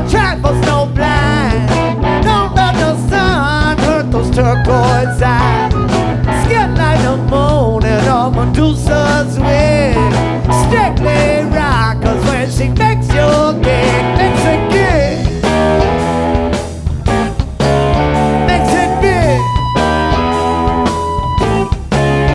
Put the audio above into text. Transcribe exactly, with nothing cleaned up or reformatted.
a track for snow blind. Don't let the sun hurt those turquoise